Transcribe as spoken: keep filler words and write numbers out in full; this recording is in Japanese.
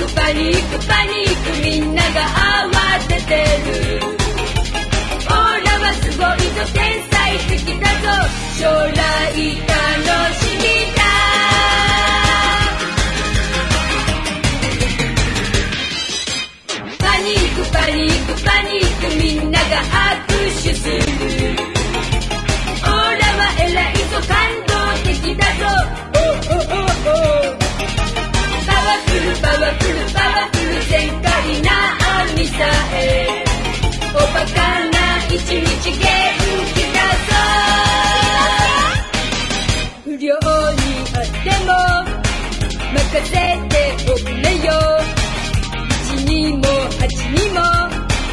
クパニックパニックみんなが慌ててる。オーラはすごいぞ天才的だぞ将来楽しみだ